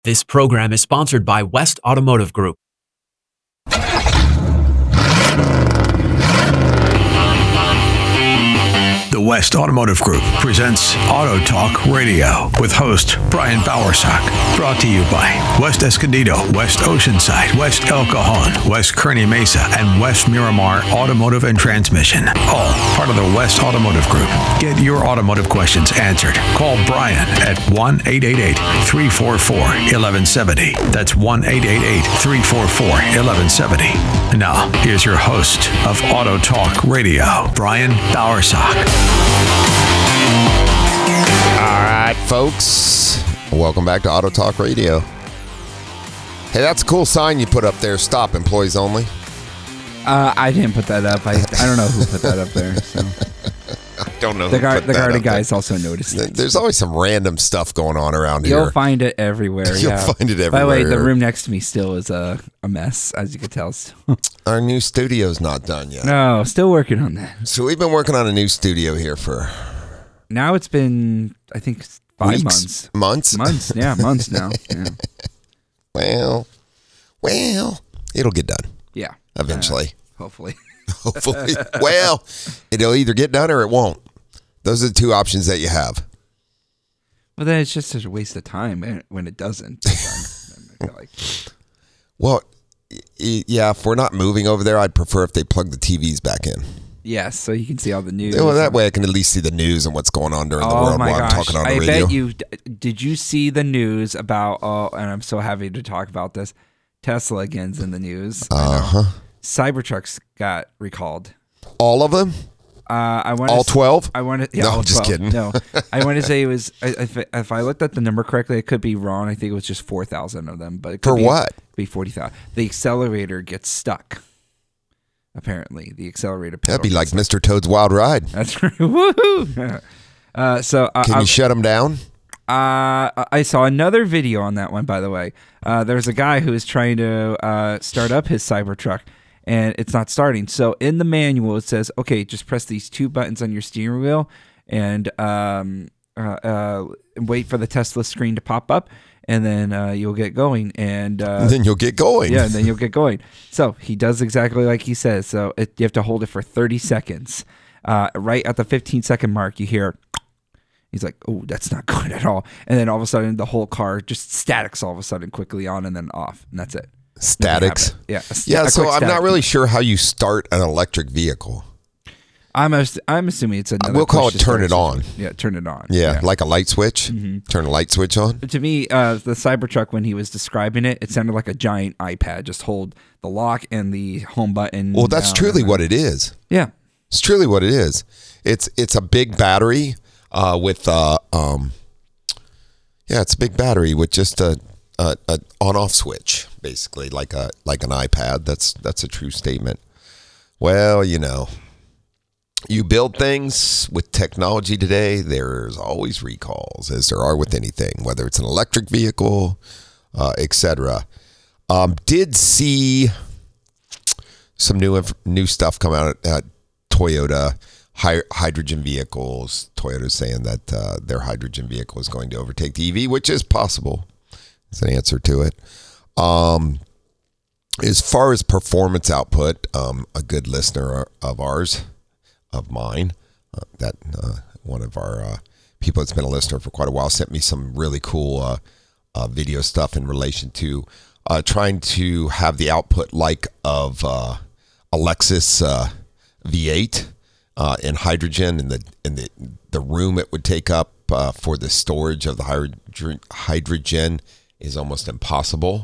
This program is sponsored by West Automotive Group. The West Automotive Group presents Auto Talk Radio with host Brian Bowersock. Brought to you by West Escondido, West Oceanside, West El Cajon, West Kearney Mesa, and West Miramar Automotive and Transmission. All part of the West Automotive Group. Get your automotive questions answered. Call Brian at 1-888-344-1170. That's 1-888-344-1170. Now, here's your host of Auto Talk Radio, Brian Bowersock. All right, folks. Welcome back to Auto Talk Radio. Hey, that's a cool sign you put up there. Stop, employees only. I didn't put that up. I don't know who put that up there. So. I don't know. The Guardian guys also noticed it. There's always some random stuff going on around here. You'll find it everywhere. You'll find it everywhere. By the way, the room next to me still is a mess, as you can tell. Our new studio's not done yet. No, still working on that. So we've been working on a new studio here for... Now it's been, I think, 5 months. Months? Months, yeah, months now. Yeah. Well, it'll get done. Yeah. Eventually. Hopefully. Hopefully. Well, it'll either get done or it won't. Those are the two options that you have. Well, then it's just a waste of time when it doesn't. I feel like. Well, yeah, if we're not moving over there, I'd prefer if they plug the TVs back in. Yes, so you can see all the news. Well, that way I can at least see the news and what's going on during the world while I'm talking on the radio. I bet you, did you see the news about, and I'm so happy to talk about this, Tesla again's in the news. Uh-huh. Cybertrucks got recalled. All of them? All 12? No, I'm just kidding. No, I want to say it was, if I looked at the number correctly, it could be wrong. I think it was just 4,000 of them. But it could what? It could be 40,000. The accelerator gets stuck. Apparently, the accelerator pedal. That'd be like Mr. Toad's Wild Ride. That's right. Woohoo! Can you shut them down? I saw another video on that one, by the way. There's a guy who is trying to start up his Cybertruck, and it's not starting. So in the manual, it says, okay, just press these two buttons on your steering wheel and wait for the Tesla screen to pop up, and then you'll get going. And then you'll get going. Yeah, and then you'll get going. So he does exactly like he says. So you have to hold it for 30 seconds. Right at the 15-second mark, you hear... He's like, oh, that's not good at all. And then all of a sudden, the whole car just statics all of a sudden quickly on and then off. And that's it. Statics? Yeah. So I'm not really sure how you start an electric vehicle. I'm assuming it's another. We'll call it turn it on. Yeah, turn it on. Yeah, like a light switch. Mm-hmm. Turn a light switch on. But to me, the Cybertruck, when he was describing it, it sounded like a giant iPad. Just hold the lock and the home button. Well, that's truly what it is. Yeah. It's truly what it is. It's a big battery. It's a big battery with just a on-off switch, basically, like an iPad. That's a true statement. Well, you build things with technology today, there's always recalls, as there are with anything, whether it's an electric vehicle, etc. Did see some new stuff come out at Toyota. Hydrogen vehicles. Toyota's saying that their hydrogen vehicle is going to overtake the EV, which is possible. That's an answer to it. As far as performance output, a good listener of mine, one of our people that's been a listener for quite a while, sent me some really cool video stuff in relation to trying to have the output like of a Lexus V8. In hydrogen and the room it would take up for the storage of the hydrogen is almost impossible.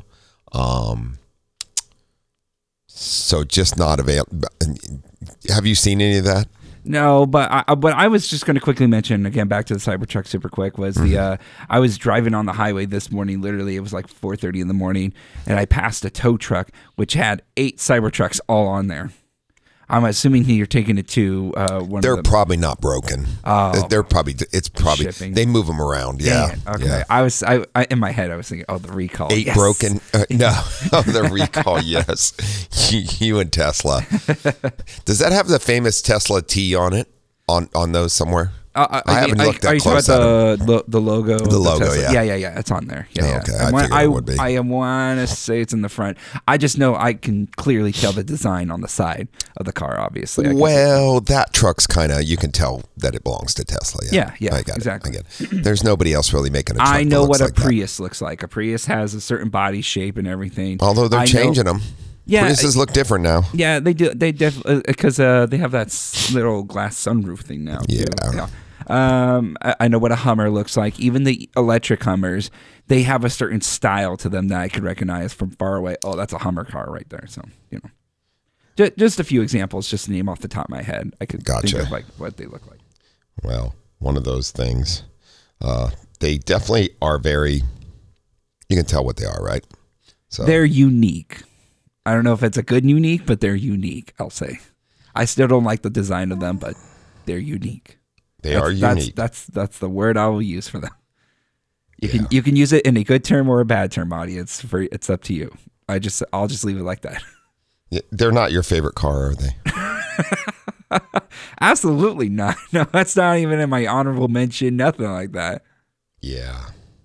So just not available. Have you seen any of that? No, but I was just going to quickly mention, again, back to the Cybertruck super quick, was I was driving on the highway this morning, literally, it was like 4:30 in the morning, and I passed a tow truck, which had 8 Cybertrucks all on there. I'm assuming you're taking it to one. They're probably not broken. Oh, it's probably shipping. They move them around. Yeah. Okay. Yeah. I in my head I was thinking, the recall. 8 yes. broken. No, the recall. Yes, you and Tesla. Does that have the famous Tesla T on it? On those somewhere? I haven't looked that are you close talking at about the logo? The logo, Tesla? yeah. Yeah. It's on there. Yeah, Oh, yeah. okay. I figured it would be. I want to say it's in the front. I just know I can clearly tell the design on the side of the car. Obviously, I can see Well, that truck's kind of, you can tell that it belongs to Tesla. Yeah, I got exactly. It. I get it. There's nobody else really making a truck I that know looks what a like that. Prius looks like. A Prius has a certain body shape and everything. Although they're changing them. Yeah, Priuses look different now. Yeah, they do. They definitely because they have that little glass sunroof thing now. Too. Yeah. I know what a Hummer looks like. Even the electric Hummers, they have a certain style to them that I could recognize from far away. Oh, that's a Hummer car right there. So just a few examples, just to name off the top of my head. I could think of like what they look like. Well, one of those things. They definitely are very. You can tell what they are, right? So They're unique. I don't know if it's a good unique, but they're unique, I'll say. I still don't like the design of them, but they're unique. They are unique. That's the word I will use for them. You can use it in a good term or a bad term, audience. It's up to you. I'll just leave it like that. Yeah, they're not your favorite car, are they? Absolutely not. No, that's not even in my honorable mention. Nothing like that. Yeah.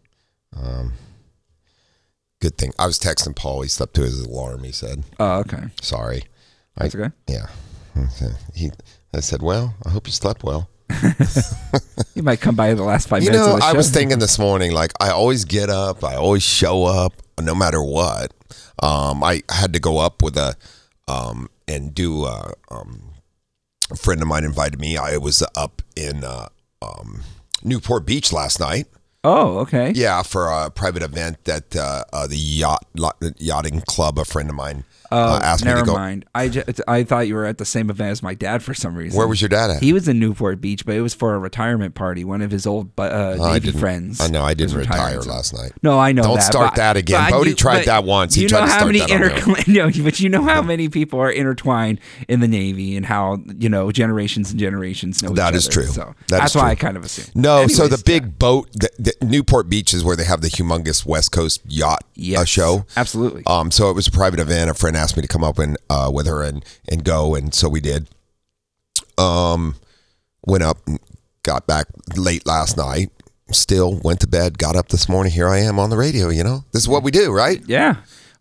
Good thing. I was texting Paul. He slept to his alarm, he said. Oh, okay. Sorry. That's okay. Yeah. I said, well, I hope you slept well. You might come by the last 5 minutes of the show. I was thinking this morning, like, I always get up. I always show up no matter what. I had to go up with and do, a friend of mine invited me. I was up in Newport Beach last night. Oh, okay. Yeah, for a private event that the yachting club, a friend of mine asked me to go. Never mind. I thought you were at the same event as my dad for some reason. Where was your dad at? He was in Newport Beach, but it was for a retirement party. One of his old Navy friends. I know I didn't was retire retiring. last night. No, I know Don't that. start that again. Bodie tried that once. He tried to start that on me. But you know how many people are intertwined in the Navy and how generations and generations know each other. That is true. So that's why true. I kind of assumed. No, Anyways, so the big boat, the Newport Beach is where they have the humongous West Coast yacht show. Absolutely. So it was a private event. A friend asked me to come up and with her and go, and so we did. Went up, and got back late last night. Still went to bed. Got up this morning. Here I am on the radio. This is what we do, right? Yeah.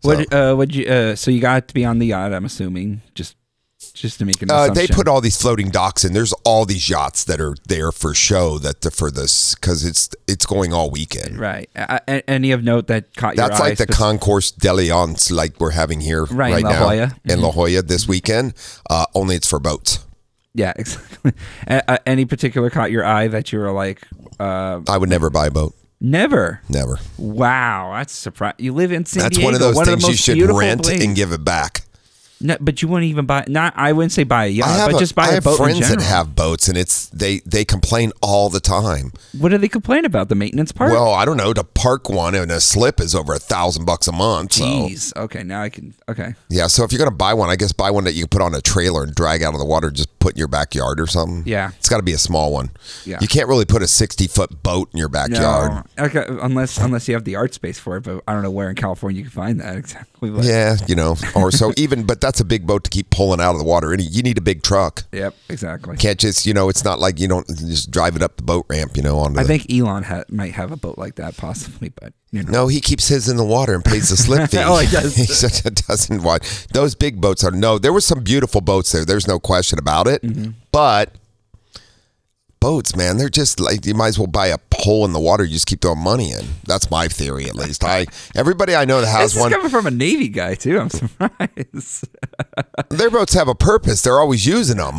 So you got to be on the yacht? I'm assuming just to make an assumption. They put all these floating docks in. There's all these yachts that are there for show for this because it's going all weekend. Right. Any of note that caught your eye? That's like the Concourse d'Alliance, like we're having here right in La now Jolla. in La Jolla this weekend. Only it's for boats. Yeah, exactly. Any particular caught your eye that you were like? I would never buy a boat. Never. Wow, that's surprising. You live in San Diego. That's one of those things you should rent places. and give it back. No, but you wouldn't even buy. I wouldn't say buy a yacht, but just buy a boat. I have friends in general. that have boats, and they complain all the time. What do they complain about? The maintenance part? Well, I don't know. To park one and a slip is over $1,000 a month. Jeez. So. Okay, now I can. Okay. Yeah. So if you're gonna buy one, I guess buy one that you can put on a trailer and drag out of the water. Just put in your backyard or something. Yeah. It's got to be a small one. Yeah. You can't really put a 60-foot boat in your backyard. No, okay, unless you have the art space for it. But I don't know where in California you can find that exactly. But. Yeah, or so but that's a big boat to keep pulling out of the water. You need a big truck. Yep, exactly. Can't just, it's not like you don't just drive it up the boat ramp, I think Elon might have a boat like that possibly, but No, he keeps his in the water and pays the slip fee. Oh, he does. He doesn't watch. Those big boats there were some beautiful boats there. There's no question about it. Mm-hmm. But boats, man, they're just like, you might as well buy a hole in the water. You just keep throwing money in. That's my theory, at least. Everybody I know that has this one. Is coming from a Navy guy too. I'm surprised. Their boats have a purpose. They're always using them.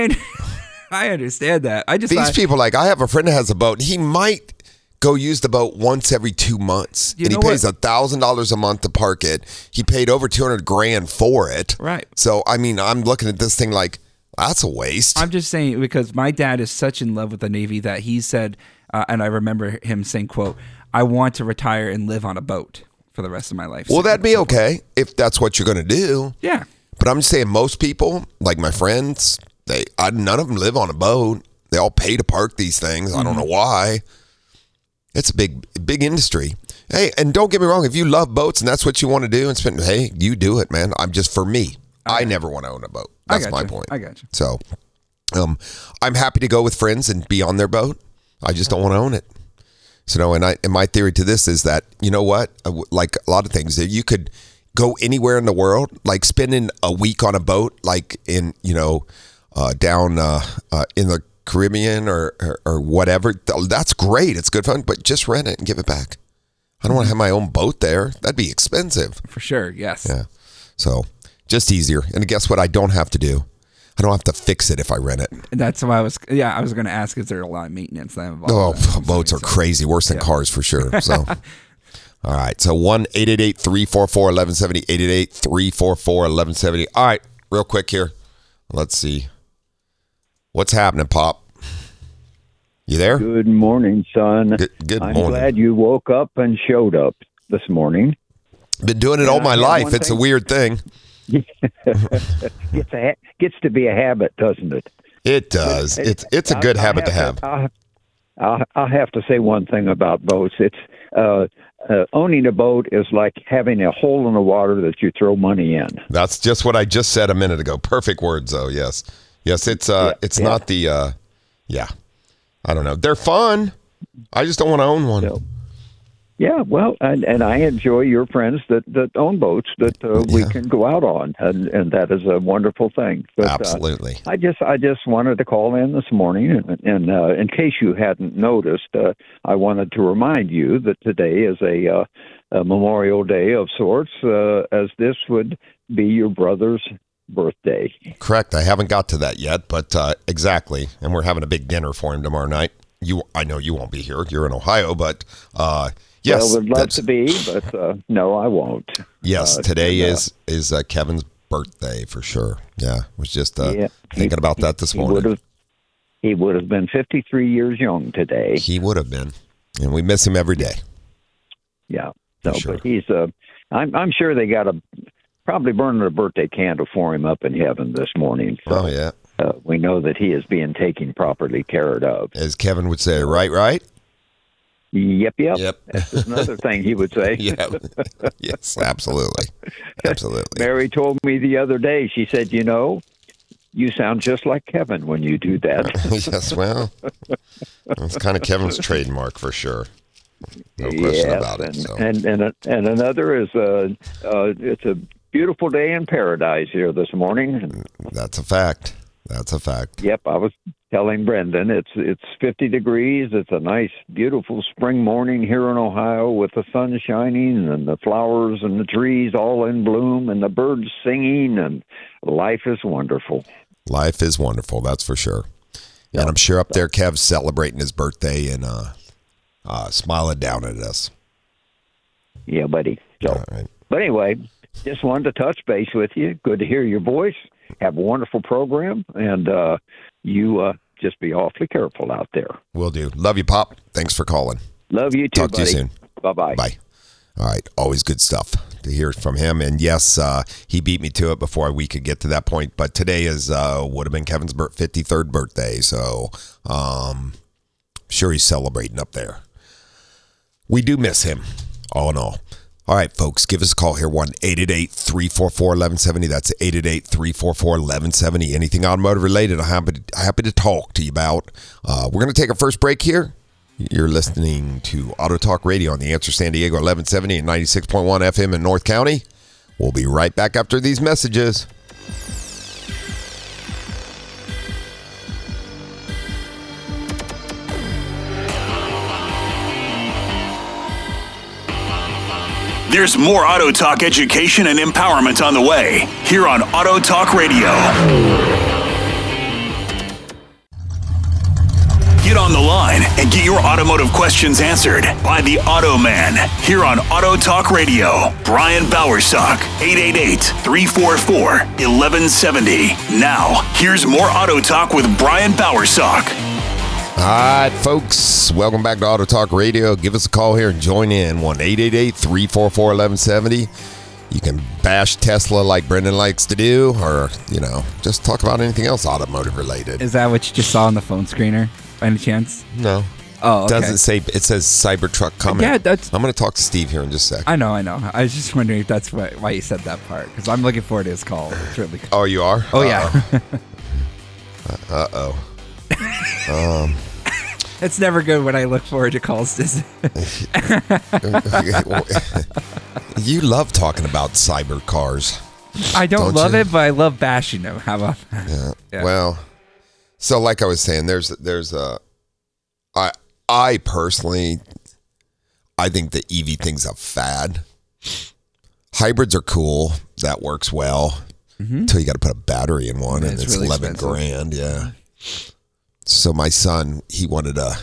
I understand that. These people, like, I have a friend that has a boat. He might go use the boat once every 2 months, and he pays $1,000 a month to park it. He paid over $200,000 for it. Right. So I mean, I'm looking at this thing like, that's a waste. I'm just saying, because my dad is such in love with the Navy that he said, and I remember him saying, quote, "I want to retire and live on a boat for the rest of my life." Well, that'd be okay if that's what you're going to do. Yeah. But I'm just saying, most people, like my friends, none of them live on a boat. They all pay to park these things. I don't know why. It's a big industry. Hey, and don't get me wrong, if you love boats and that's what you want to do and spend, hey, you do it, man. I'm just, for me, I never want to own a boat. That's my point. I got you. So, I'm happy to go with friends and be on their boat. I just don't want to own it. So, and my theory to this is that, you know what, like a lot of things, that you could go anywhere in the world, like spending a week on a boat, like in, down in the Caribbean or whatever. That's great. It's good fun, but just rent it and give it back. I don't want to have my own boat there. That'd be expensive. For sure, yes. Yeah. So just easier. And guess what I don't have to do? I don't have to fix it if I rent it. That's why I was going to ask, is there a lot of maintenance that involved? Oh, boats are crazy. Worse than cars for sure. So, all right. So 1-888-344-1170, 888-344-1170. All right. Real quick here. Let's see. What's happening, Pop? You there? Good morning, son. Good I'm morning. glad you woke up and showed up this morning. Been doing it all my life. It's a weird thing. Gets to be a habit, doesn't it? It does. It's a good habit to have. I'll have to say one thing about boats. It's owning a boat is like having a hole in the water that you throw money in. That's just what I just said a minute ago. Perfect words, though. Yes. It's not the I don't know. They're fun. I just don't want to own one. So, yeah, well, and I enjoy your friends that own boats that we can go out on, and that is a wonderful thing. But, absolutely. I just wanted to call in this morning, and in case you hadn't noticed, I wanted to remind you that today is a Memorial Day of sorts, as this would be your brother's birthday. Correct. I haven't got to that yet, but exactly. And we're having a big dinner for him tomorrow night. I know you won't be here. You're in Ohio, but yes. Well, would love to be, but no, I won't. Yes, today is Kevin's birthday for sure. Yeah, was just thinking about that this morning. He would have been 53 years young today. He would have been, and we miss him every day. Yeah. For So, sure. but he's I'm sure they got probably burning a birthday candle for him up in heaven this morning. So, Oh yeah. we know that he is being taken properly care of. As Kevin would say, right? Yep. Yep. That's another thing he would say. Yeah. Yes, absolutely. Mary told me the other day, she said, you sound just like Kevin when you do that. Yes, well, that's kind of Kevin's trademark for sure. No question about it. So. And another is it's a beautiful day in paradise here this morning. That's a fact. Yep, I was telling Brendan it's 50 degrees. It's a nice, beautiful spring morning here in Ohio with the sun shining and the flowers and the trees all in bloom and the birds singing, and life is wonderful. Life is wonderful, that's for sure. Yep. And I'm sure up there Kev's celebrating his birthday and smiling down at us. Yeah, buddy. So, all right. But anyway, just wanted to touch base with you. Good to hear your voice. Have a wonderful program, and you just be awfully careful out there. Will do. Love you, Pop. Thanks for calling. Love you too, Talk buddy. to you soon. Bye-bye. Bye. All right. Always good stuff to hear from him. And yes, he beat me to it before we could get to that point. But today is would have been Kevin's 53rd birthday. So sure he's celebrating up there. We do miss him, all in all. All right, folks, give us a call here, 1-888-344-1170. That's 888-344-1170. Anything automotive related, I'm happy to talk to you about. We're going to take our first break here. You're listening to Auto Talk Radio on The Answer San Diego, 1170 and 96.1 FM in North County. We'll be right back after these messages. There's more Auto Talk education and empowerment on the way here on Auto Talk Radio. Get on the line and get your automotive questions answered by the Auto Man here on Auto Talk Radio. Brian Bowersock, 888-344-1170. Now, here's more Auto Talk with Brian Bowersock. All right, folks, welcome back to Auto Talk Radio. Give us a call here and join in, 1-888-344-1170. You can bash Tesla like Brendan likes to do, or, just talk about anything else automotive related. Is that what you just saw on the phone screener, by any chance? No. Oh, okay. Doesn't say, it says Cybertruck coming. Yeah, that's... I'm going to talk to Steve here in just a second. I know. I was just wondering if that's why you said that part, because I'm looking forward to his call. It's really cool. Oh, you are? Oh, yeah. Uh-oh. It's never good when I look forward to calls. You love talking about cyber cars. I don't love you? it, but I love bashing them. How about that? Yeah. Yeah. Well, so like I was saying, there's I personally, I think the EV thing's a fad. Hybrids are cool. That works well. Until you got to put a battery in one, Yeah, and it's it's really $11,000. Yeah. So my son, he wanted a.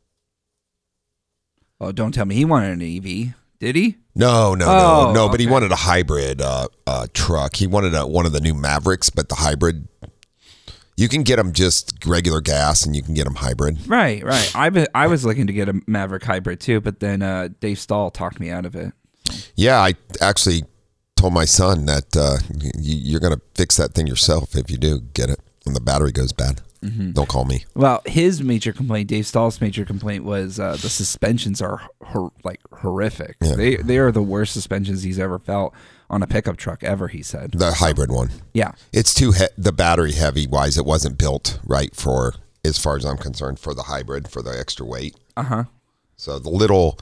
Oh, don't tell me he wanted an EV. Did he? No. But he okay. wanted a hybrid truck. He wanted one of the new Mavericks, but the hybrid. You can get them just regular gas, and you can get them hybrid. Right. I was looking to get a Maverick hybrid too, but then Dave Stahl talked me out of it. Yeah, I actually told my son that you're going to fix that thing yourself if you do get it when the battery goes bad. Don't call me. Well, his major complaint, Dave Stahl's major complaint, was the suspensions are horrific. Yeah. They are the worst suspensions he's ever felt on a pickup truck ever. He said The hybrid one. Yeah. It's too the battery heavy wise. It wasn't built right for, as far as I'm concerned, for the hybrid, for the extra weight. So the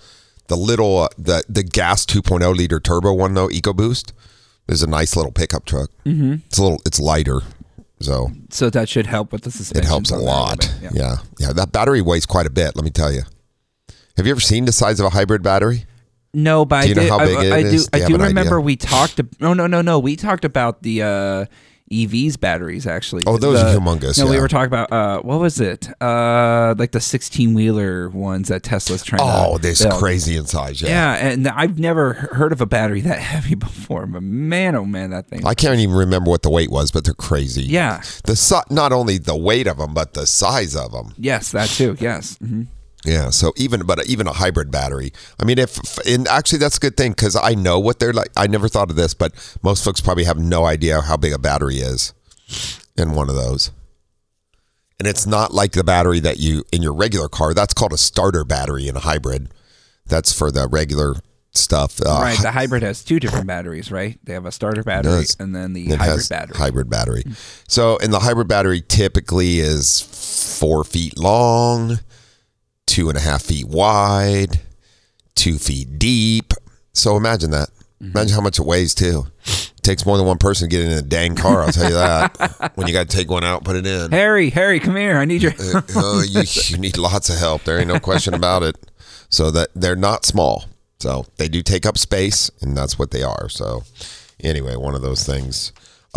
gas 2.0 liter turbo one though, EcoBoost, is a nice little pickup truck. It's lighter. So that should help with the suspension. it helps a lot. Yeah. That battery weighs quite a bit, let me tell you. Have you ever seen the size of a hybrid battery? No, but Do you know how big it is? I Do you do have an remember idea? we talked. No. We talked about the EVs batteries actually. Oh, those are humongous. No, we yeah. were talking about what was it? Like the 16-wheeler ones that Tesla's trying to. Oh, this build. crazy in size. Yeah. Yeah, and I've never heard of a battery that heavy before. But man, oh man, that thing. I can't even remember what the weight was, but they're crazy. Yeah. Not only the weight of them, but the size of them. Yes, that too. Yes. Yeah. So even a hybrid battery. I mean, and actually that's a good thing because I know what they're like. I never thought of this, but most folks probably have no idea how big a battery is in one of those. And it's not like the battery that you in your regular car. That's called a starter battery in a hybrid. That's for the regular stuff. Right. The hybrid has two different batteries, right? They have a starter battery and then the hybrid battery. Hybrid battery. So, and the hybrid battery typically is 4 feet long, 2.5 feet wide, 2 feet deep. So imagine that. Imagine how much it weighs too. It takes more than one person to get in a dang car. I'll tell you that. When you got to take one out, and put it in. Harry, come here. I need your. You need lots of help. There ain't no question about it. So that they're not small. So they do take up space, and that's what they are. So anyway, one of those things.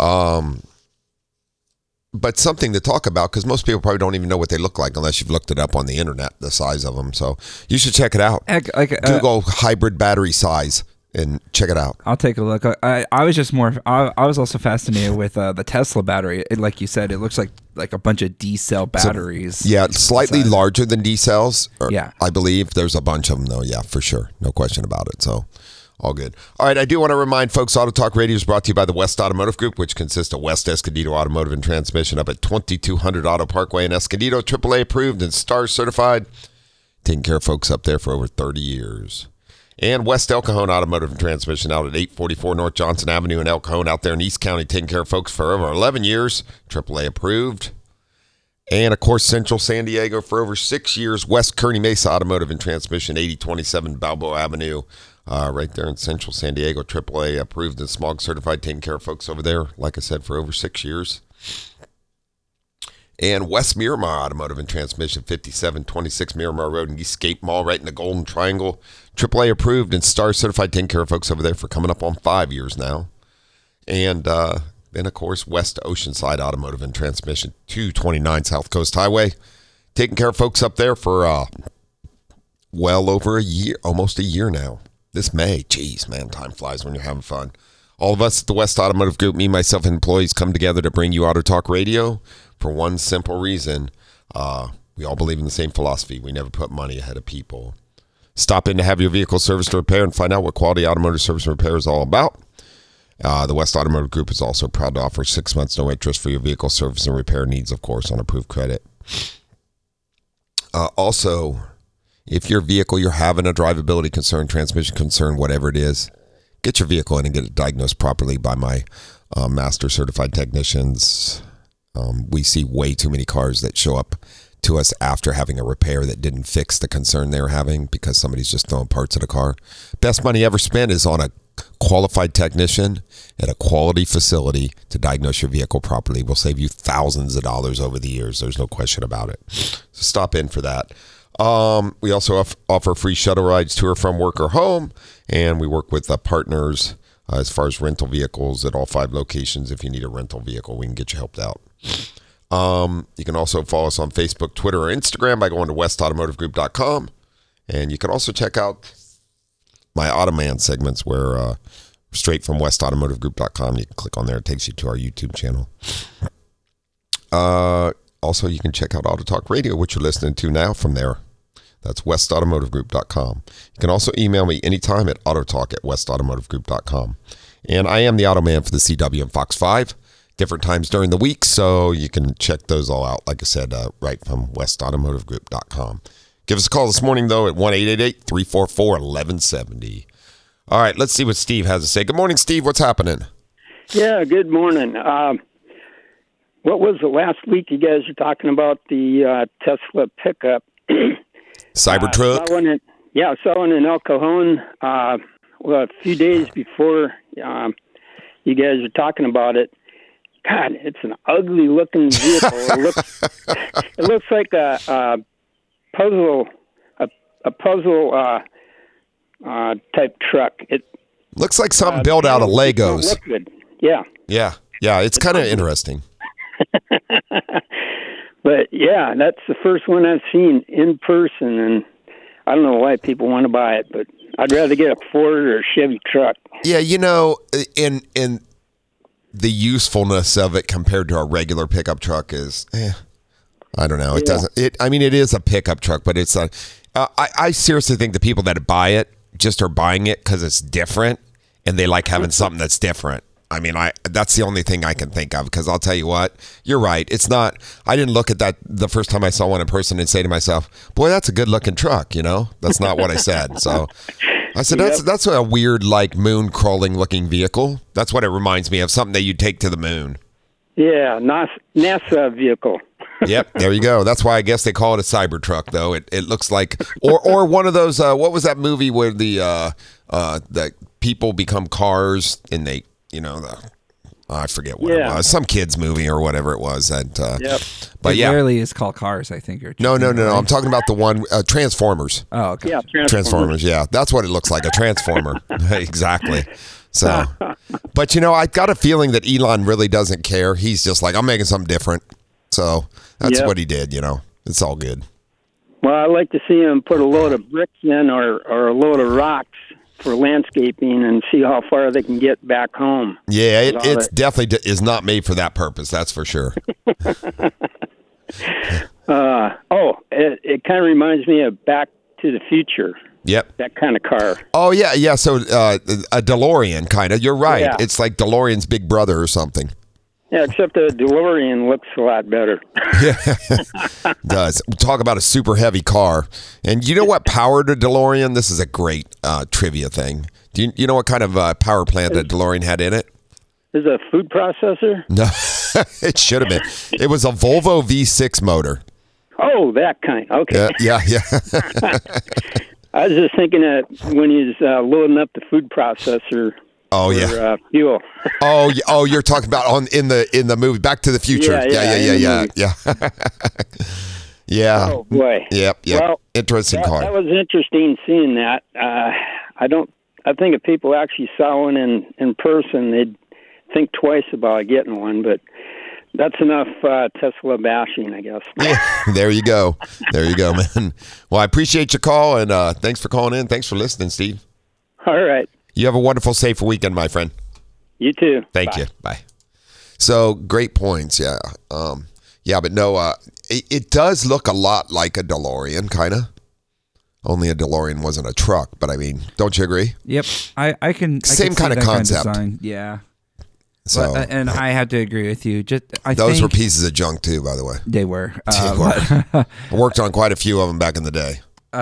But something to talk about because most people probably don't even know what they look like unless you've looked it up on the internet, the size of them. So you should check it out. Google hybrid battery size and check it out. I'll take a look. I was just I was also fascinated with the Tesla battery. Like you said, it looks like a bunch of D-cell batteries. Yeah, slightly larger than D-cells. Yeah. I believe there's a bunch of them though. Yeah, for sure. No question about it. So all good. All right, I do want to remind folks, Auto Talk Radio is brought to you by the West Automotive Group, which consists of West Escondido Automotive and Transmission up at 2200 Auto Parkway in Escondido, AAA approved and STAR certified. Taking care of folks up there for over 30 years. And West El Cajon Automotive and Transmission out at 844 North Johnson Avenue in El Cajon out there in East County, taking care of folks for over 11 years, AAA approved. And, of course, Central San Diego for over 6 years, West Kearny Mesa Automotive and Transmission, 8027 Balboa Avenue, right there in Central San Diego, AAA approved and smog certified, taking care of folks over there, like I said, for over 6 years. And West Miramar Automotive and Transmission, 5726 Miramar Road in Eastgate Mall, right in the Golden Triangle, AAA approved and STAR certified, taking care of folks over there for coming up on 5 years now. And then, of course, West Oceanside Automotive and Transmission, 229 South Coast Highway, taking care of folks up there for well over a year, almost a year now. This May. Jeez, man, time flies when you're having fun. All of us at the West Automotive Group, me, myself, and employees come together to bring you Auto Talk Radio for one simple reason. We all believe in the same philosophy. We never put money ahead of people. Stop in to have your vehicle serviced or repaired and find out what quality automotive service and repair is all about. The West Automotive Group is also proud to offer 6 months no interest for your vehicle service and repair needs, of course, on approved credit. Also, if your vehicle, you're having a drivability concern, transmission concern, whatever it is, get your vehicle in and get it diagnosed properly by my master certified technicians. We see way too many cars that show up to us after having a repair that didn't fix the concern they're having because somebody's just throwing parts at a car. Best money ever spent is on a qualified technician at a quality facility to diagnose your vehicle properly. Will save you thousands of dollars over the years. There's no question about it. So stop in for that. We also offer free shuttle rides to or from work or home, and we work with partners as far as rental vehicles at all 5 locations. If you need a rental vehicle, we can get you helped out. You can also follow us on Facebook, Twitter, or Instagram by going to westautomotivegroup.com. And you can also check out my Automan segments where straight from westautomotivegroup.com. You can click on there. It takes you to our YouTube channel. Also, you can check out Auto Talk Radio, which you're listening to now from there. That's westautomotivegroup.com. You can also email me anytime at autotalk@westautomotivegroup.com. And I am the Automan for the CW and Fox 5, different times during the week, so you can check those all out, like I said, right from westautomotivegroup.com. Give us a call this morning, though, at 1-888-344-1170. All right, let's see what Steve has to say. Good morning, Steve. What's happening? Yeah, good morning. What was the last week you guys were talking about the Tesla pickup? Cybertruck? Selling in El Cajon. A few days before you guys were talking about it. God, it's an ugly looking vehicle. It looks like a puzzle type truck. It looks like something built out of Legos. Look good. Yeah. Yeah. It's kind of interesting. But yeah, that's the first one I've seen in person, and I don't know why people want to buy it, but I'd rather get a Ford or a Chevy truck. Yeah, in the usefulness of it compared to a regular pickup truck is, I don't know. It doesn't. It is a pickup truck, but it's a. I seriously think the people that buy it just are buying it because it's different, and they like having something that's different. That's the only thing I can think of, because I'll tell you what, you're right. It's not, I didn't look at that the first time I saw one in person and say to myself, boy, that's a good looking truck, That's not what I said. So I said, that's a weird, like, moon crawling looking vehicle. That's what it reminds me of, something that you'd take to the moon. Yeah, NASA vehicle. Yep, there you go. That's why I guess they call it a Cybertruck, though. It looks like, or one of those, what was that movie where the people become cars and they, I forget what it was. Some kids movie or whatever it was. And, but it rarely is called Cars, I think. No. I'm talking about the one, Transformers. Oh, okay. Yeah, Transformers. Yeah, that's what it looks like, a Transformer. Exactly. So, but I got a feeling that Elon really doesn't care. He's just like, I'm making something different. So that's what he did. It's all good. Well, I like to see him put a load of bricks in or a load of rocks for landscaping and see how far they can get back home. Yeah, it's definitely is not made for that purpose. That's for sure. It kind of reminds me of Back to the Future. Yep. That kind of car. Oh, yeah. So a DeLorean, kind of. You're right. Yeah. It's like DeLorean's big brother or something. Yeah, except the DeLorean looks a lot better. Yeah, it does. Talk about a super heavy car. And you know what powered a DeLorean? This is a great trivia thing. Do you know what kind of power plant that DeLorean had in it? Is it a food processor? No, it should have been. It was a Volvo V6 motor. Oh, that kind. Okay. Yeah. I was just thinking that when he's loading up the food processor. Oh, for fuel. Oh, you're talking about in the movie Back to the Future. Yeah. Yeah. Oh boy. Yep. Well, interesting car. That was interesting seeing that. I think if people actually saw one in person, they'd think twice about getting one. But that's enough Tesla bashing, I guess. Yeah, there you go, man. Well, I appreciate your call, and thanks for calling in. Thanks for listening, Steve. All right. You have a wonderful, safe weekend, my friend. You too. Thank you. Bye. So, great points, yeah. But no, it does look a lot like a DeLorean, kind of. Only a DeLorean wasn't a truck, but don't you agree? Yep. I can. Same kind of concept. Yeah. So, and I have to agree with you. Those were pieces of junk too, by the way. They were. I worked on quite a few of them back in the day.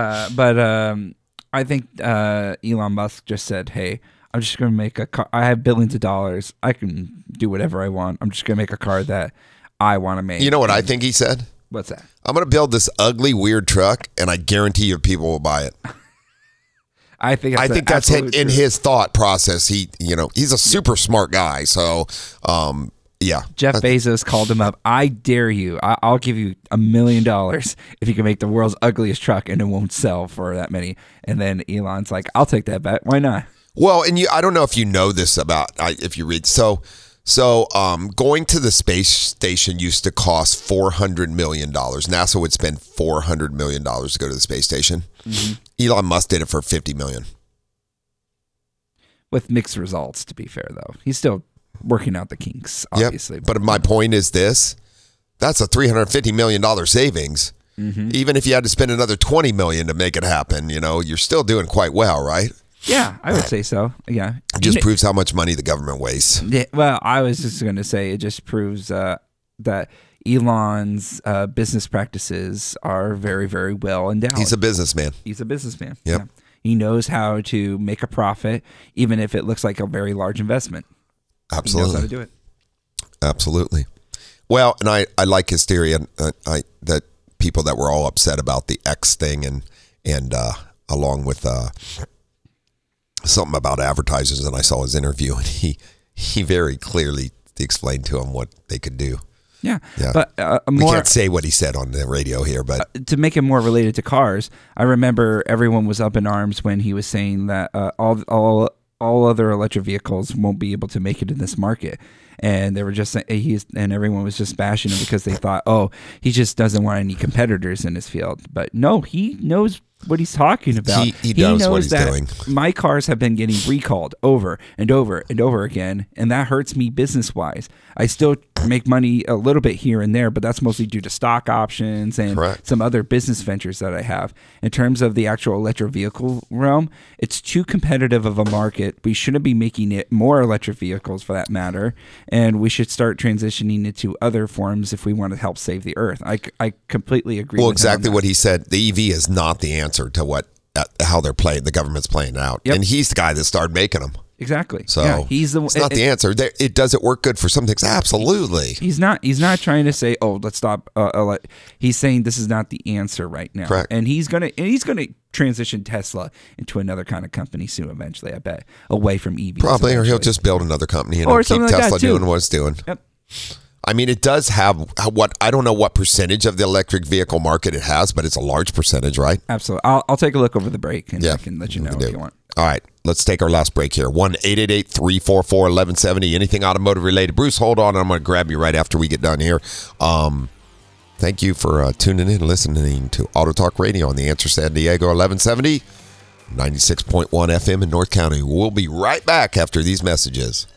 I think Elon Musk just said, "Hey, I'm just going to make a car. I have billions of dollars. I can do whatever I want. I'm just going to make a car that I want to make. You know what I think he said? What's that? I'm going to build this ugly, weird truck, and I guarantee you people will buy it. I think that's in his thought process. He's a super smart guy. So, yeah. Jeff Bezos called him up. I dare you. I'll give you $1 million if you can make the world's ugliest truck and it won't sell for that many. And then Elon's like, I'll take that bet. Why not? Well, and I don't know if you know this about if you read. So going to the space station used to cost $400 million. NASA would spend $400 million to go to the space station. Mm-hmm. Elon Musk did it for $50 million. With mixed results, to be fair, though. He's still working out the kinks, obviously. Yep. But my point is this. That's a $350 million savings. Mm-hmm. Even if you had to spend another $20 million to make it happen, you're still doing quite well, right? Yeah, I would say so. Yeah. It just proves how much money the government wastes. Yeah, well, I was just going to say it just proves that Elon's business practices are very, very well endowed. He's a businessman. Yep. Yeah. He knows how to make a profit, even if it looks like a very large investment. Absolutely. He knows how to do it. Absolutely. Well, and I like his theory, and that people that were all upset about the X thing, and along with something about advertisers, and I saw his interview, and he very clearly explained to them what they could do. Yeah. But we can't say what he said on the radio here, but to make it more related to cars, I remember everyone was up in arms when he was saying that all other electric vehicles won't be able to make it in this market. And they were just and everyone was just bashing him because they thought, oh, he just doesn't want any competitors in his field. But no, he knows what he's talking about. He knows what he's doing. My cars have been getting recalled over and over and over again, and that hurts me business-wise. I still make money a little bit here and there, but that's mostly due to stock options and some other business ventures that I have. In terms of the actual electric vehicle realm, it's too competitive of a market. We shouldn't be making it more electric vehicles for that matter, and we should start transitioning it to other forms if we want to help save the earth. I completely agree with him on exactly that. what he said. The EV is not the answer to how they're playing. The government's playing out, and he's the guy that started making them. Exactly. So yeah, he's it's not the answer. Does it work good for some things? Absolutely. He's not trying to say, oh, let's stop. He's saying this is not the answer right now. Correct. And he's gonna transition Tesla into another kind of company soon. Eventually, I bet, away from EVs. Probably, eventually. or he'll just build another company and or keep something like Tesla that too. doing what it's doing. Yep. I mean, it does have I don't know what percentage of the electric vehicle market it has, but it's a large percentage, right? Absolutely. I'll take a look over the break and I can let you know if you want. All right, let's take our last break here. 1-888-344-1170. Anything automotive related. Bruce, hold on. I'm going to grab you right after we get done here. Thank you for tuning in and listening to Auto Talk Radio on the Answer San Diego 1170, 96.1 FM in North County. We'll be right back after these messages.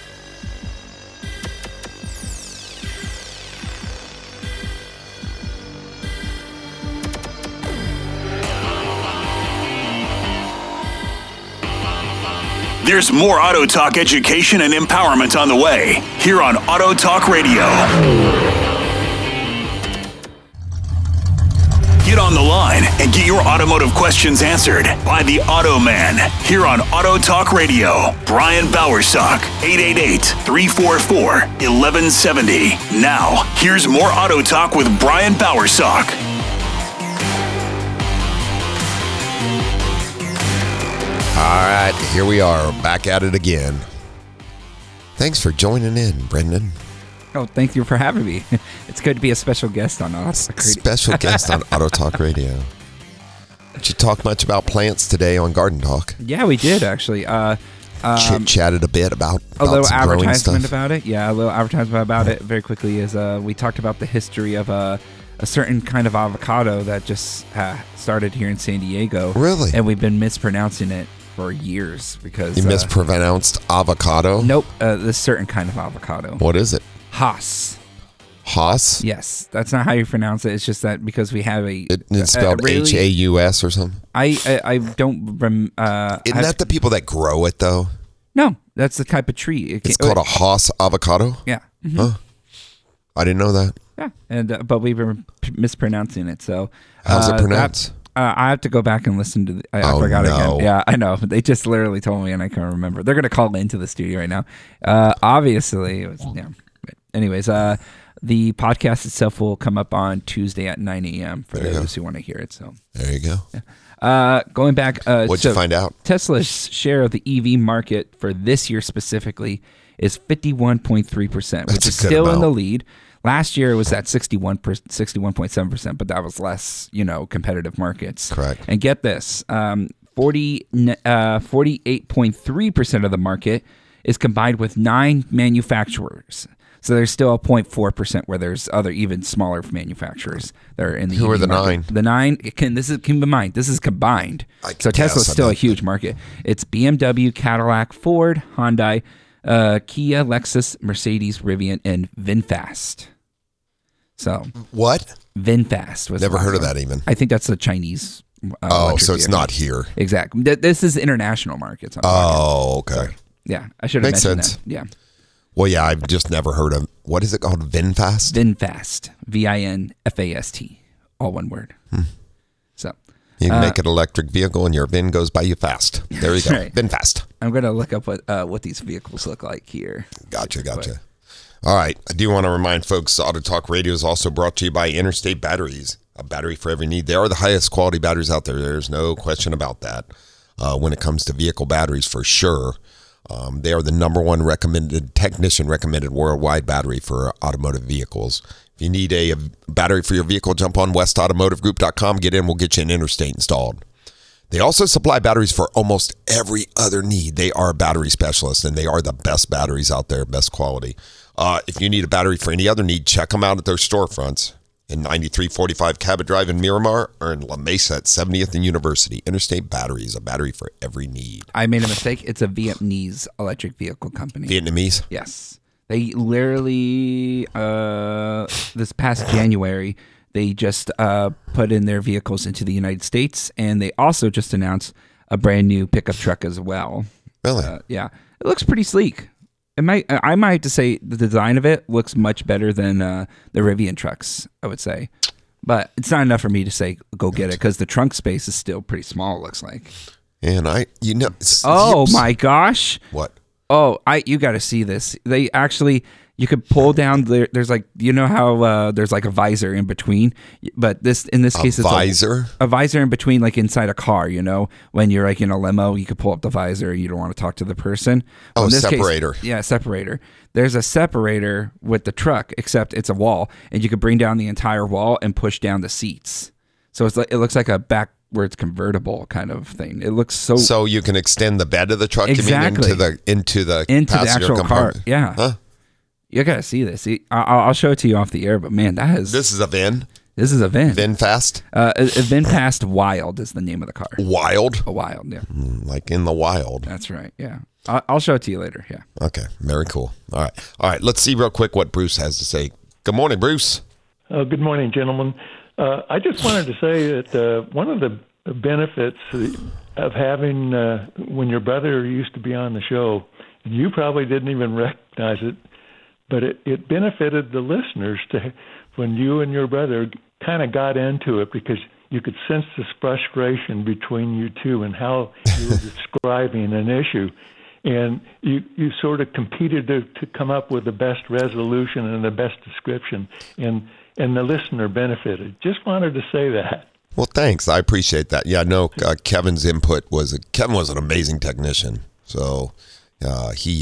There's more Auto Talk education and empowerment on the way here on Auto Talk Radio. Get on the line and get your automotive questions answered by the Auto Man here on Auto Talk Radio. Brian Bowersock, 888-344-1170. Now, here's more Auto Talk with Brian Bowersock. All right, here we are, back at it again. Thanks for joining in, Brendan. Oh, thank you for having me. It's good to be a special guest on Auto Talk Radio. Special guest on Auto Talk Radio. Did you talk much about plants today on Garden Talk? Yeah, we did actually. Chit-chatted a bit about a little some growing advertisement stuff. about it. Yeah, a little advertisement about it very quickly is we talked about the history of a certain kind of avocado that just started here in San Diego. Really? And we've been mispronouncing it for years because... You mispronounced avocado? Nope, this certain kind of avocado. What is it? Haas. Haas? Yes, that's not how you pronounce it. It's just that because we have It's spelled really, Haus or something? I don't... Isn't that the people that grow it, though? No, that's the type of tree. It's called a Haas avocado? Yeah. Mm-hmm. Huh. I didn't know that. Yeah, and but we were mispronouncing it. So how's it pronounced? I have to go back and listen to. I forgot again. Yeah, I know. They just literally told me, and I can't remember. They're gonna call into the studio right now. Obviously, it was. Yeah. But anyways, The podcast itself will come up on Tuesday at 9 a.m. for those who want to hear it. So there you go. Going back, what'd you find out? Tesla's share of the EV market for this year specifically is 51.3%, which is still in the lead. Last year it was at 61.7%, but that was less, competitive markets. Correct. And get this, 48.3% of the market is combined with 9 manufacturers. So there's still a 0.4% where there's other even smaller manufacturers that are in the. Who EV are the market. 9? The 9. Keep in mind, this is combined. So Tesla's still a huge market. It's BMW, Cadillac, Ford, Hyundai, Kia, Lexus, Mercedes, Rivian, and VinFast. So what? VinFast was never heard of that even. I think that's the Chinese. So it's not here. Exactly. This is international markets. Okay. Sorry. Yeah, I should have mentioned sense. that. Yeah. Well, yeah, I've just never heard of. What is it called? VinFast. VinFast. VinFast. All one word. So you can make an electric vehicle, and your VIN goes by you fast. There you go. Right. VinFast. I'm going to look up what these vehicles look like here. Gotcha. All right. I do want to remind folks, Auto Talk Radio is also brought to you by Interstate Batteries, a battery for every need. They are the highest quality batteries out there. There's no question about that when it comes to vehicle batteries, for sure. They are the number one technician-recommended worldwide battery for automotive vehicles. If you need a battery for your vehicle, jump on westautomotivegroup.com. Get in. We'll get you an Interstate installed. They also supply batteries for almost every other need. They are a battery specialist, and they are the best batteries out there, best quality. If you need a battery for any other need, check them out at their storefronts in 9345 Cabot Drive in Miramar or in La Mesa at 70th and University. Interstate Batteries, a battery for every need. I made a mistake. It's a Vietnamese electric vehicle company. Vietnamese? Yes. They literally, this past January, they just put in their vehicles into the United States, and they also just announced a brand new pickup truck as well. Really? Yeah. It looks pretty sleek. I might have to say the design of it looks much better than the Rivian trucks, I would say. But it's not enough for me to say go get it because the trunk space is still pretty small, it looks like. And my gosh. What? Oh, you got to see this. They actually, you could pull down there's like, how there's like a visor in between, but in this case, it's a visor in between, like inside a car, when you're like in a limo, you could pull up the visor. You don't want to talk to the person. Oh, in this separator. Separator. There's a separator with the truck, except it's a wall, and you could bring down the entire wall and push down the seats. So it looks like a backwards convertible kind of thing. It looks so. So you can extend the bed of the truck. Exactly. You mean into the actual compartment. Car. Yeah. Huh? You gotta see this. I'll show it to you off the air, but man, This is a VIN. This is a VIN. VinFast. VinFast Wild is the name of the car. Wild. A Wild, yeah. Like in the wild. That's right. Yeah. I'll show it to you later. Yeah. Okay. Very cool. All right. Let's see real quick what Bruce has to say. Good morning, Bruce. Good morning, gentlemen. I just wanted to say that one of the benefits of having when your brother used to be on the show, and you probably didn't even recognize it, but it benefited the listeners when you and your brother kind of got into it because you could sense this frustration between you two and how you were describing an issue. And you sort of competed to come up with the best resolution and the best description, and the listener benefited. Just wanted to say that. Well, thanks. I appreciate that. Yeah, no, Kevin's input Kevin was an amazing technician. So he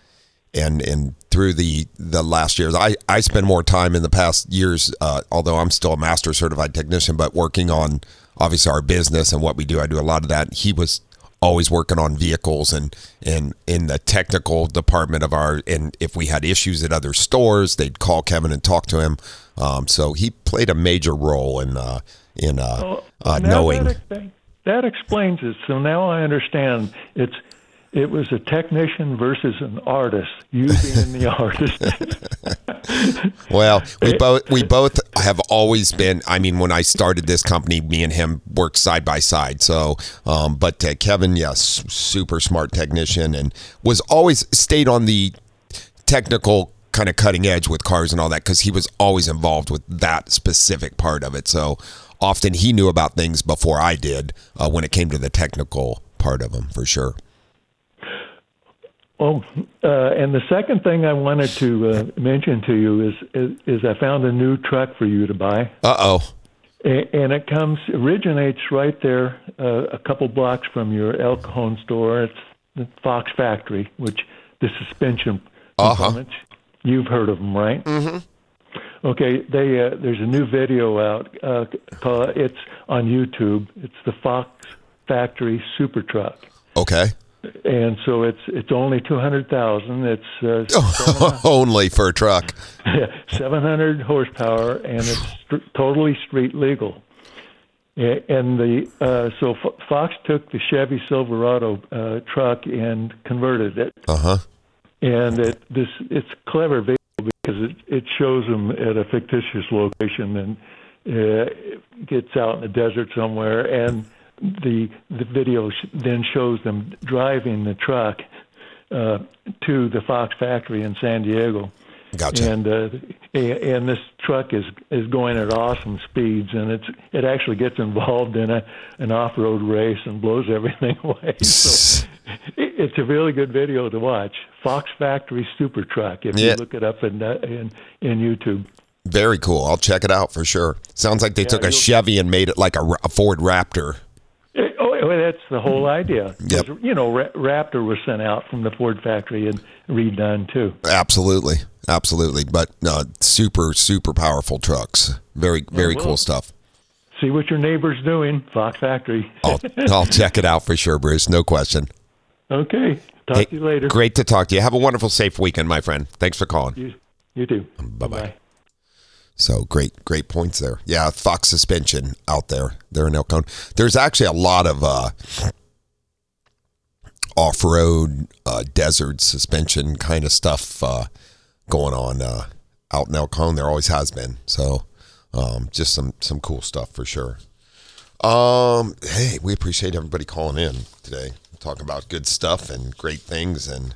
and through the last years, I spend more time in the past years, although I'm still a master certified technician, but working on obviously our business and what we do. I do a lot of that. He was always working on vehicles and in the technical department of and if we had issues at other stores, they'd call Kevin and talk to him. So he played a major role in knowing. That explains it. So now I understand. It was a technician versus an artist. You being the artist. Well, we both have always been. I mean, when I started this company, me and him worked side by side. So, but Kevin, yes, super smart technician, and was always stayed on the technical kind of cutting edge with cars and all that because he was always involved with that specific part of it. So often he knew about things before I did when it came to the technical part of them, for sure. And the second thing I wanted to mention to you is I found a new truck for you to buy. Uh-oh. And it originates right there, a couple blocks from your El Cajon store. It's the Fox Factory, which the suspension components. You've heard of them, right? Mm-hmm. Okay, there's a new video out. It's on YouTube. It's the Fox Factory Super Truck. Okay. And so it's only 200,000. It's only for a truck. 700 horsepower, and it's totally street legal. And so Fox took the Chevy Silverado truck and converted it. And it's clever video because it shows them at a fictitious location, and it gets out in the desert somewhere, and the video then shows them driving the truck to the Fox factory in San Diego. Gotcha. And this truck is going at awesome speeds, and it actually gets involved in an off-road race and blows everything away. So it's a really good video to watch. Fox Factory Super Truck. If you look it up in YouTube. Very cool. I'll check it out for sure. Sounds like they took a Chevy and made it like a Ford Raptor. That's the whole idea. Yep. Raptor was sent out from the Ford factory and redone too. Absolutely. But super, super powerful trucks. Very cool stuff. See what your neighbor's doing, Fox Factory. I'll check it out for sure, Bruce. No question. Okay. Talk to you later. Great to talk to you. Have a wonderful, safe weekend, my friend. Thanks for calling. You too. Bye-bye. So great points there. Yeah, Fox Suspension out there. They're in El Cajon. There's actually a lot of off-road, desert suspension kind of stuff going on out in El Cajon. There always has been. So just some cool stuff for sure. Hey, we appreciate everybody calling in today, talking about good stuff and great things. And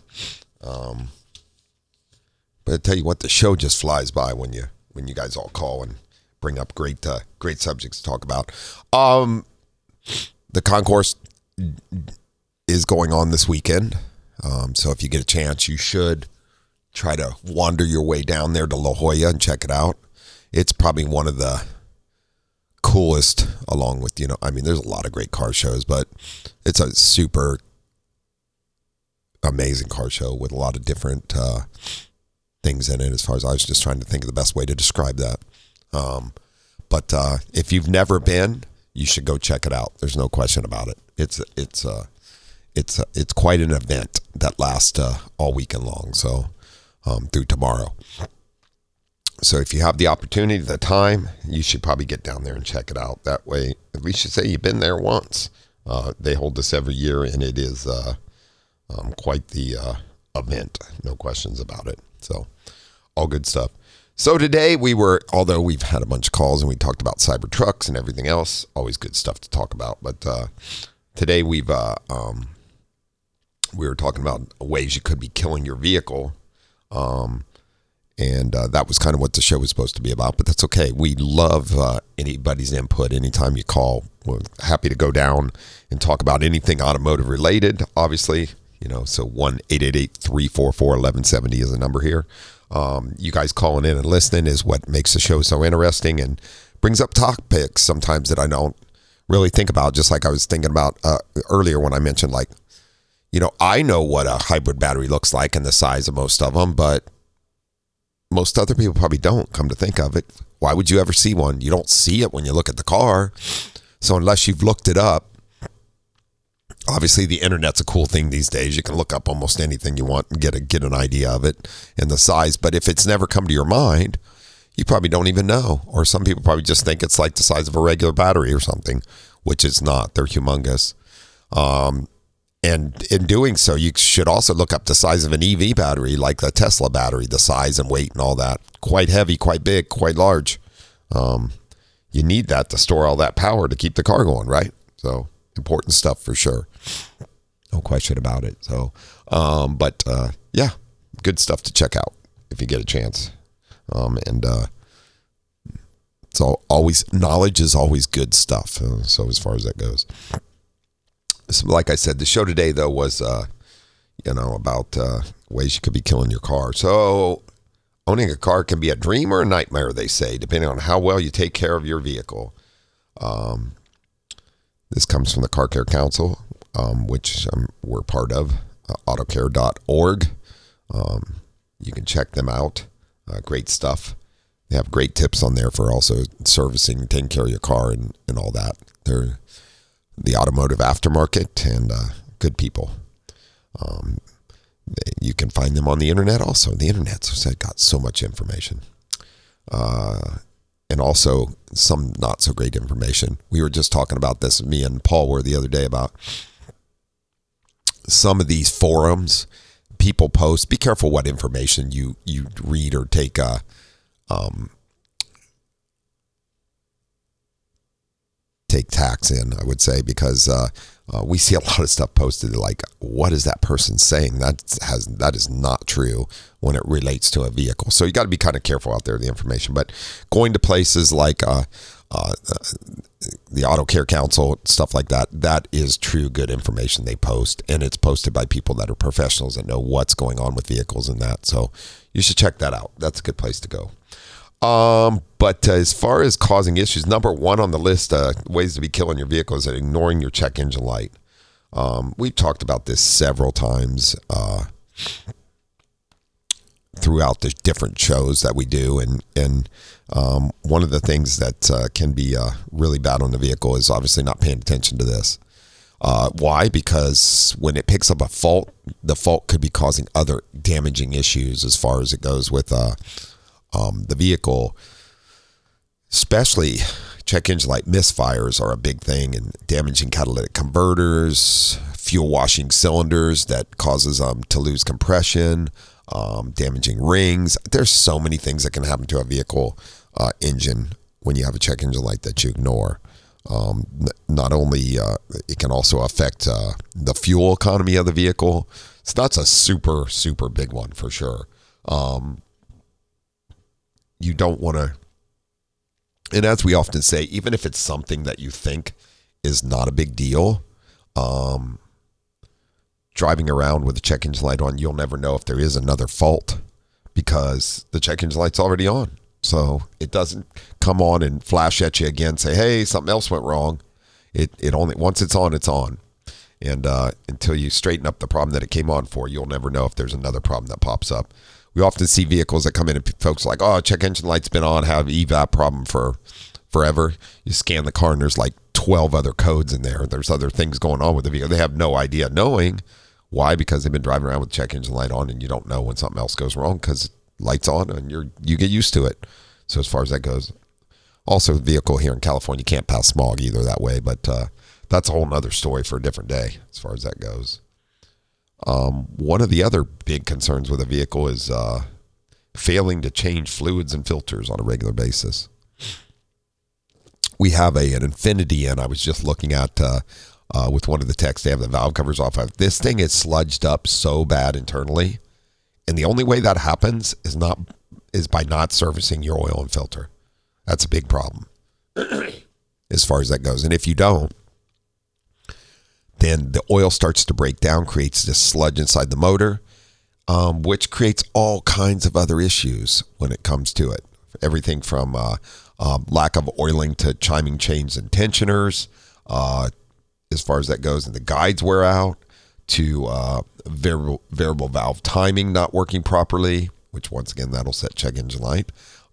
but I tell you what, the show just flies by when you guys all call and bring up great subjects to talk about. The concourse is going on this weekend. So if you get a chance, you should try to wander your way down there to La Jolla and check it out. It's probably one of the coolest, along with, there's a lot of great car shows, but it's a super amazing car show with a lot of different things in it. As far as I was just trying to think of the best way to describe that. But if you've never been, you should go check it out. There's no question about it. It's quite an event that lasts all weekend long. So through tomorrow. So if you have the opportunity, the time, you should probably get down there and check it out. That way, at least you say you've been there once. They hold this every year, and it is quite the event. No questions about it. So all good stuff. So today although we've had a bunch of calls and we talked about cyber trucks and everything else, always good stuff to talk about. But today we were talking about ways you could be killing your vehicle. And that was kind of what the show was supposed to be about, but that's okay. We love anybody's input. Anytime you call, we're happy to go down and talk about anything automotive related, obviously. So 1-888-344-1170 is the number here. You guys calling in and listening is what makes the show so interesting and brings up topics sometimes that I don't really think about, just like I was thinking about earlier when I mentioned, I know what a hybrid battery looks like and the size of most of them, but most other people probably don't, come to think of it. Why would you ever see one? You don't see it when you look at the car. So unless you've looked it up, obviously the internet's a cool thing these days. You can look up almost anything you want and get an idea of it and the size. But if it's never come to your mind, you probably don't even know. Or some people probably just think it's like the size of a regular battery or something, which it's not. They're humongous. And in doing so, you should also look up the size of an EV battery, like the Tesla battery, the size and weight and all that. Quite heavy, quite big, quite large. You need that to store all that power to keep the car going, right? So important stuff for sure. No question about it. So, yeah, good stuff to check out if you get a chance. So knowledge is always good stuff. So as far as that goes. So like I said, the show today, though, was, about ways you could be killing your car. So owning a car can be a dream or a nightmare, they say, depending on how well you take care of your vehicle. This comes from the Car Care Council, which we're part of, autocare.org. You can check them out. Great stuff. They have great tips on there for also servicing, taking care of your car and all that. They're the automotive aftermarket and good people. You can find them on the internet also. The internet's got so much information. And also some not so great information. We were just talking about this, me and Paul were the other day, about some of these forums people post. Be careful what information you read or take tax in, I would say, because we see a lot of stuff posted like, what is that person saying? That is not true when it relates to a vehicle. So you got to be kind of careful out there, the information. But going to places like the Auto Care Council, stuff like that, that is true good information they post. And it's posted by people that are professionals that know what's going on with vehicles and that. So you should check that out. That's a good place to go. But as far as causing issues, number one on the list, ways to be killing your vehicle is ignoring your check engine light. We've talked about this several times throughout the different shows that we do. And one of the things that can be really bad on the vehicle is obviously not paying attention to this. Why? Because when it picks up a fault, the fault could be causing other damaging issues as far as it goes with the vehicle. Especially check engine light misfires are a big thing, and damaging catalytic converters, fuel washing cylinders that causes to lose compression, damaging rings. There's so many things that can happen to a vehicle engine when you have a check engine light that you ignore. Not only it can also affect the fuel economy of the vehicle. So that's a super, super big one for sure. You don't want to, and as we often say, even if it's something that you think is not a big deal, driving around with a check engine light on, you'll never know if there is another fault because the check engine light's already on. So it doesn't come on and flash at you again, say, hey, something else went wrong. It only, once it's on, it's on. And until you straighten up the problem that it came on for, you'll never know if there's another problem that pops up. We often see vehicles that come in and folks are like, oh, check engine light's been on, have evap problem for forever. You scan the car and there's like 12 other codes in there. There's other things going on with the vehicle. They have no idea knowing. Why? Because they've been driving around with check engine light on and you don't know when something else goes wrong because light's on and you get used to it. So as far as that goes. Also, the vehicle here in California can't pass smog either that way, but that's a whole nother story for a different day as far as that goes. One of the other big concerns with a vehicle is failing to change fluids and filters on a regular basis. We have an Infiniti, and I was just looking at with one of the techs, they have the valve covers off of. This thing is sludged up so bad internally, and the only way that happens is by not servicing your oil and filter. That's a big problem as far as that goes. And if you don't, then the oil starts to break down, creates this sludge inside the motor, which creates all kinds of other issues when it comes to it. Everything from lack of oiling to chiming chains and tensioners, as far as that goes, and the guides wear out, to variable valve timing not working properly, which once again, that'll set check engine light,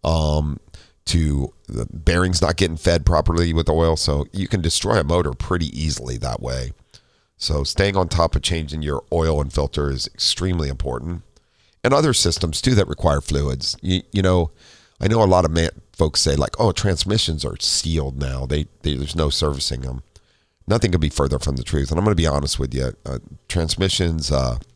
to the bearings not getting fed properly with oil. So you can destroy a motor pretty easily that way. So staying on top of changing your oil and filter is extremely important. And other systems, too, that require fluids. You know, I know a lot of folks say, like, oh, transmissions are sealed now. There's no servicing them. Nothing could be further from the truth. And I'm going to be honest with you. Transmissions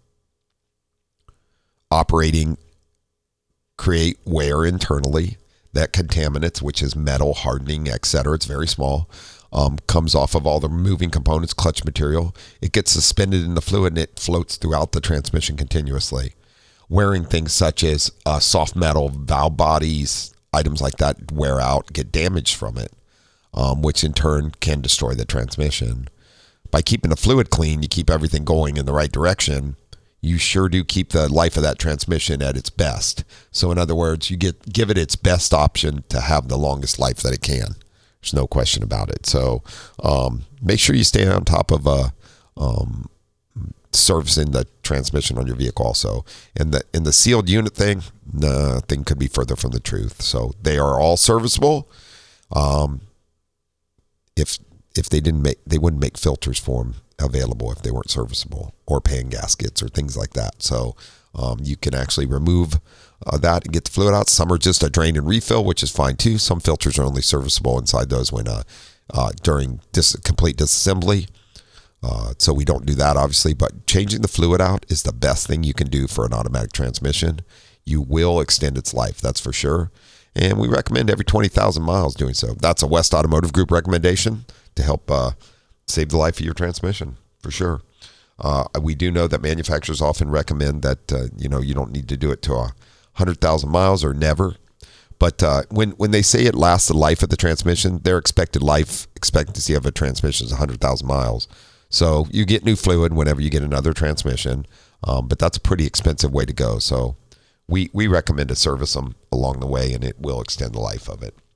operating create wear internally. That contaminants, which is metal, hardening, etc. It's very small. Comes off of all the moving components, clutch material. It gets suspended in the fluid and it floats throughout the transmission continuously. Wearing things such as soft metal, valve bodies, items like that wear out, get damaged from it, which in turn can destroy the transmission. By keeping the fluid clean, you keep everything going in the right direction. you sure do keep the life of that transmission at its best. So in other words, you give it its best option to have the longest life that it can. There's no question about it. So make sure you stay on top of servicing the transmission on your vehicle also. And the sealed unit thing, nothing could be further from the truth. So they are all serviceable. If they wouldn't make filters for them available if they weren't serviceable, or pan gaskets or things like that. So you can actually remove that and get the fluid out. Some are just a drain and refill, which is fine too. Some filters are only serviceable inside those when during complete disassembly. So we don't do that, obviously, but changing the fluid out is the best thing you can do for an automatic transmission. You will extend its life, that's for sure. And we recommend every 20,000 miles doing so. That's a West Automotive Group recommendation to help save the life of your transmission, for sure. We do know that manufacturers often recommend that you don't need to do it to 100,000 miles or never. But when they say it lasts the life of the transmission, their expected life expectancy of a transmission is 100,000 miles. So you get new fluid whenever you get another transmission, but that's a pretty expensive way to go. So we recommend to service them along the way, and it will extend the life of it.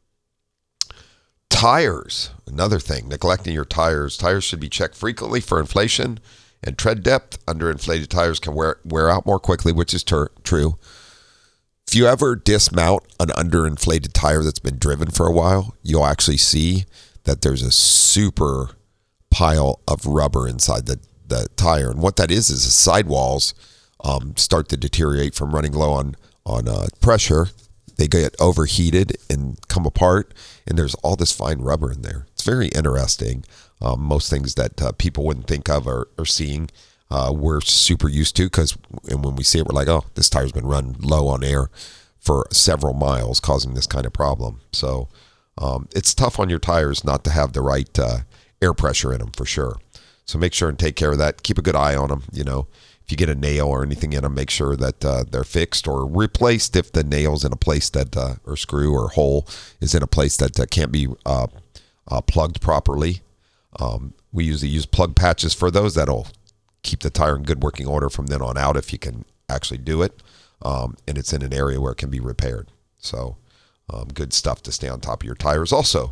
Tires, another thing, neglecting your tires. Tires should be checked frequently for inflation and tread depth. Underinflated tires can wear out more quickly, which is true. If you ever dismount an underinflated tire that's been driven for a while, you'll actually see that there's a super pile of rubber inside the tire. And what that is the sidewalls start to deteriorate from running low on pressure. They get overheated and come apart, and there's all this fine rubber in there. It's very interesting. Most things that people wouldn't think of or seeing, we're super used to, and when we see it, we're like, oh, this tire's been run low on air for several miles, causing this kind of problem. So it's tough on your tires not to have the right air pressure in them, for sure. So make sure and take care of that. Keep a good eye on them. If you get a nail or anything in them, make sure that they're fixed or replaced if the nail's in a place that, or screw or hole is in a place that can't be plugged properly. We usually use plug patches for those. That'll keep the tire in good working order from then on out if you can actually do it. And it's in an area where it can be repaired. So good stuff to stay on top of your tires also.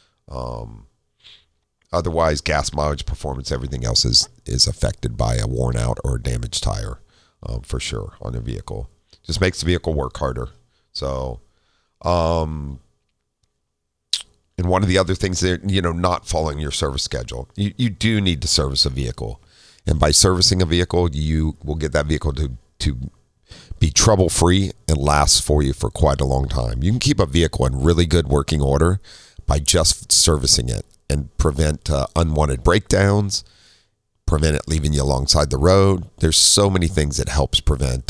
Otherwise, gas mileage, performance, everything else is affected by a worn out or damaged tire, for sure, on a vehicle. Just makes the vehicle work harder. So, and one of the other things that, not following your service schedule. You do need to service a vehicle. And by servicing a vehicle, you will get that vehicle to be trouble-free and last for you for quite a long time. You can keep a vehicle in really good working order by just servicing it, and prevent unwanted breakdowns, prevent it leaving you alongside the road. There's so many things that helps prevent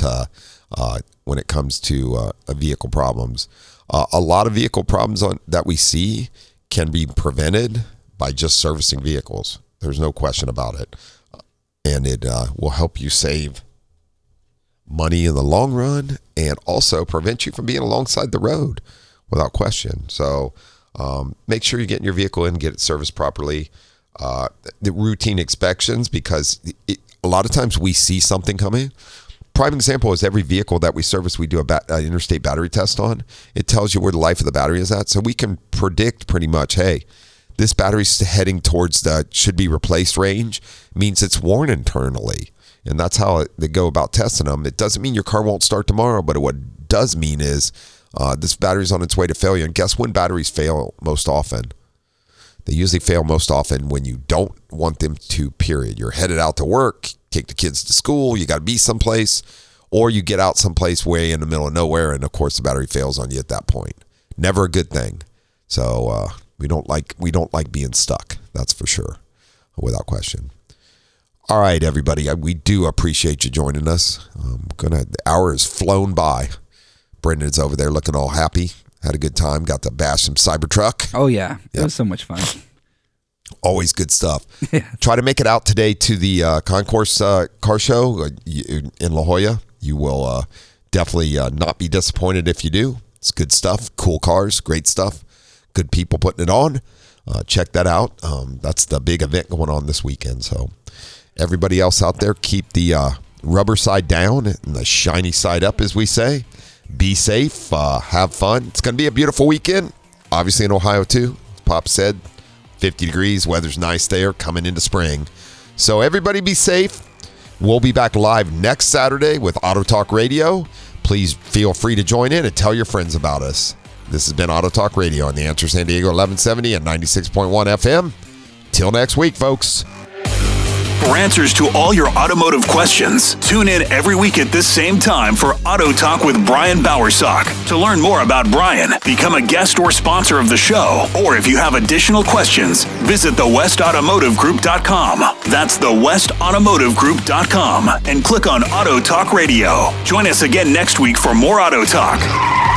when it comes to vehicle problems. A lot of vehicle problems that we see can be prevented by just servicing vehicles. There's no question about it. And it will help you save money in the long run and also prevent you from being alongside the road without question. So make sure you're getting your vehicle in, get it serviced properly. The routine inspections, because a lot of times we see something coming. Prime example is every vehicle that we service, we do an interstate battery test on. It tells you where the life of the battery is at. So we can predict pretty much, hey, this battery's heading towards the should be replaced range, means it's worn internally. And that's how they go about testing them. It doesn't mean your car won't start tomorrow, but what it does mean is this battery's on its way to failure. And guess when batteries fail most often? They usually fail most often when you don't want them to, period. You're headed out to work, take the kids to school, you got to be someplace, or you get out someplace way in the middle of nowhere, and of course the battery fails on you at that point. Never a good thing. So we don't like being stuck, that's for sure, without question. All right, everybody, we do appreciate you joining us. The hour has flown by. Brendan's over there looking all happy. Had a good time. Got to bash some Cybertruck. Oh, yeah. It was so much fun. Always good stuff. Try to make it out today to the Concourse car show in La Jolla. You will definitely not be disappointed if you do. It's good stuff. Cool cars. Great stuff. Good people putting it on. Check that out. That's the big event going on this weekend. So everybody else out there, keep the rubber side down and the shiny side up, as we say. Be safe. Have fun. It's going to be a beautiful weekend. Obviously in Ohio, too. As Pop said, 50 degrees. Weather's nice there coming into spring. So everybody be safe. We'll be back live next Saturday with Auto Talk Radio. Please feel free to join in and tell your friends about us. This has been Auto Talk Radio on The Answer San Diego 1170 and 96.1 FM. Till next week, folks. For answers to all your automotive questions, tune in every week at this same time for Auto Talk with Brian Bowersock. To learn more about Brian, become a guest or sponsor of the show, or if you have additional questions, visit thewestautomotivegroup.com. That's thewestautomotivegroup.com and click on Auto Talk Radio. Join us again next week for more Auto Talk.